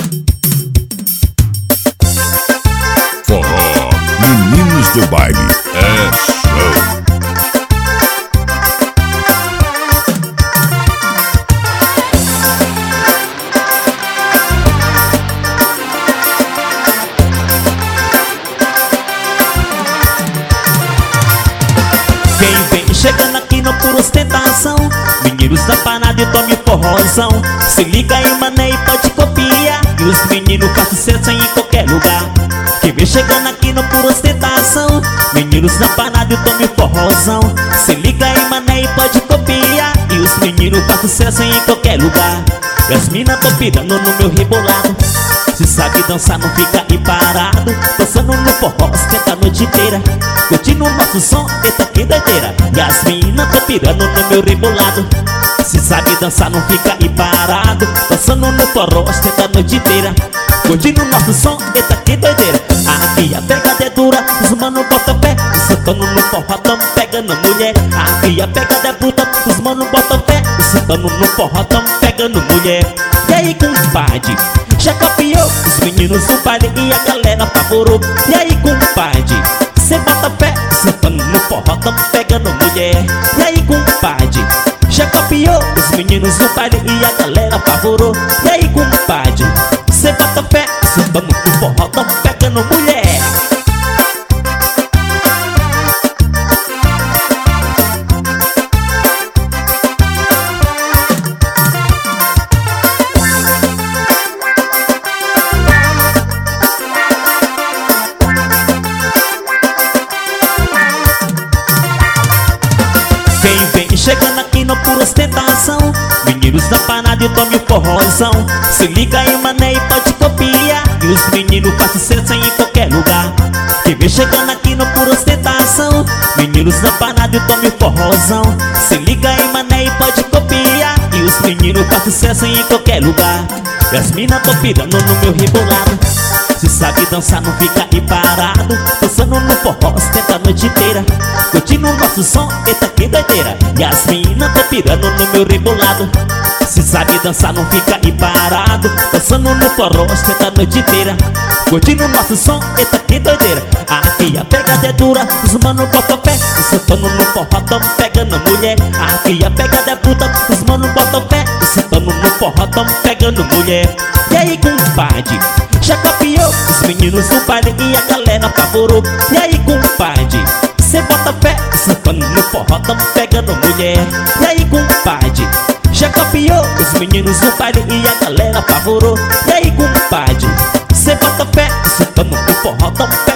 Forró, meninos do baile, é show. Quem vem chegando aqui não por ostentação, meninos da panada e tome forrozão. Se liga aí, mané, e pode copiar, e os meninos fazem sucesso em qualquer lugar. Quem vem chegando aqui não por ostentação, meninos da panada e tome forrozão. Se liga aí, mané, e pode copiar, e os meninos fazem sucesso em qualquer lugar. E as minas tão pirando no meu rebolado, se sabe dançar não fica aí parado. Dançando no forró, ostenta a noite inteira, curtindo o nosso som, eita que doideira. E as minas tão pirando no meu rebolado, se sabe dançar não fica aí parado. Dançando no forró, ostenta a noite inteira, curtindo o nosso som, eita que doideira. Aqui a pegada é dura, os mano botam pé, sentando no forró, tamo pegando mulher. Aqui a pegada é bruta, os mano botam pé, sentando no forró, tamo pegando mulher. E aí, compadre, já copiou os meninos do baile e a galera apavorou. E aí, compadre, cê bota pé, sentando no forró, tamo pegando mulher. E aí, compadre, já copiou os meninos do baile e a galera apavorou. E aí, compadre, cê bota pé, sentando no forró, tamo pegando mulher. Quem vem chegando aqui não por ostentação, meninos da panada e tome forrozão. Se liga aí, mané, e pode copiar, e os meninos fazem sucesso em qualquer lugar. Quem vem chegando aqui não por ostentação, meninos da panada e tome forrozão. Se liga aí, mané, e pode copiar, e os meninos fazem sucesso em qualquer lugar. E as minas tão pirando no meu rebolado, se sabe dançar não fica aí parado. Dançando no forró, ostenta a noite inteira, curtindo o nosso som, eita que doideira. E as minas tão pirando no meu rebolado, se sabe dançar não fica aí parado. Dançando no forró, ostenta a noite inteira, curtindo o nosso som, eita que doideira. Aqui a pegada é dura, os mano botam pé, sentando no forró, tamo pegando mulher. Aqui a pegada é bruta, os mano botam pé, sentando no forró, tamo pegando mulher. E aí, compadre, já copiou os meninos do baile e a galera apavorou. E aí, compadre, cê bota pé, sentando no forró, tamo pegando mulher. E aí, compadre, já copiou os meninos do baile e a galera apavorou. E aí, compadre, cê bota pé, sentando no forró, tamo